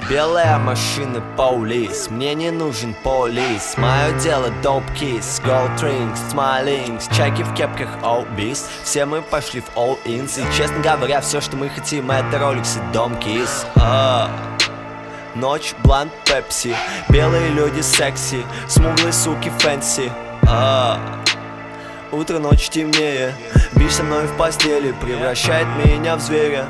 Белая машина полис, мне не нужен полис. Мое дело dope kiss, gold rings, smilings, чайки в кепках obese. Все мы пошли в all ins, и честно говоря, все, что мы хотим, это роликс и дом кис. Ночь, блант, пепси, белые люди секси, смуглые суки фэнси. Утро, ночь, темнее, бишь со мной в постели, превращает меня в зверя.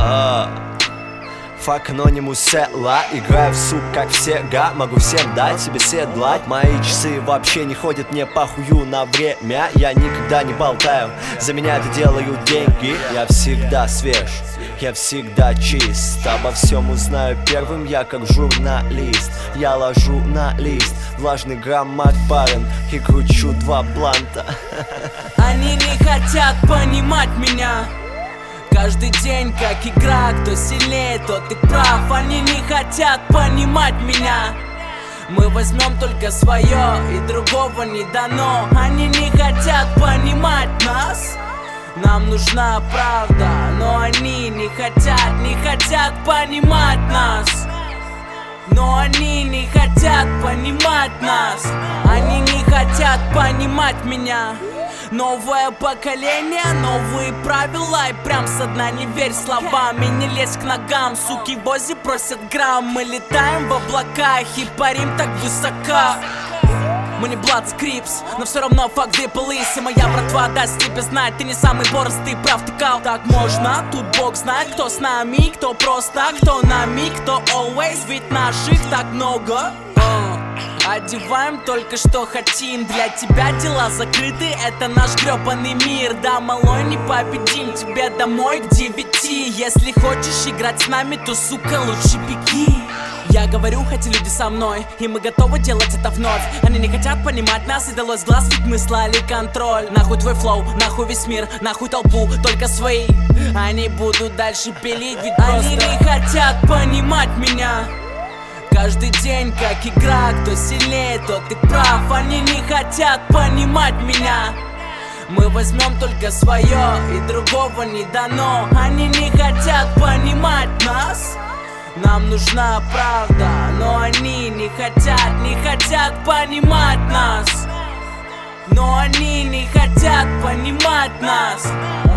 Фак анонимус села, играю в сук, как все могу всем дать себе седлать. Мои часы вообще не ходят мне похую на время. Я никогда не болтаю, за меня это делают деньги. Я всегда свеж, я всегда чист. Обо всем узнаю первым я, как журналист. Я ложу на лист влажный граммат парен и кручу 2 бланта. Они не хотят понимать меня. Каждый день как игра, кто сильнее, тот и прав. Они не хотят понимать меня. Мы возьмем только свое, и другого не дано. Они не хотят понимать нас. Нам нужна правда, но они не хотят понимать нас. Но они не хотят понимать нас. Они не хотят понимать меня. Новое поколение, новые правила. И прям со дна не верь словам и не лезь к ногам. Суки в Ози просят грамм. Мы летаем в облаках и парим так высоко. Мы не Blood Scripts, но все равно fuck the police. И моя братва даст тебе знать, ты не самый борстый, прав ты кал. Так можно, тут Бог знает, кто с нами, кто просто, кто нами, кто always. Ведь наших так много. Одеваем только что хотим. Для тебя дела закрыты, это наш гребаный мир. Да, малой, не победим, тебе домой к 9. Если хочешь играть с нами, то, сука, лучше беги. Я говорю, хотя люди со мной, и мы готовы делать это вновь. Они не хотят понимать нас, и далось глаз, ведь мы слали контроль. Нахуй твой флоу, нахуй весь мир, нахуй толпу, только свои. Они будут дальше пилить, ведь они не хотят понимать меня. Каждый день как игра, кто сильнее, тот и прав. Они не хотят понимать меня. Мы возьмем только свое, и другого не дано. Они не хотят понимать нас. Нам нужна правда, но они не хотят понимать нас. Но они не хотят понимать нас.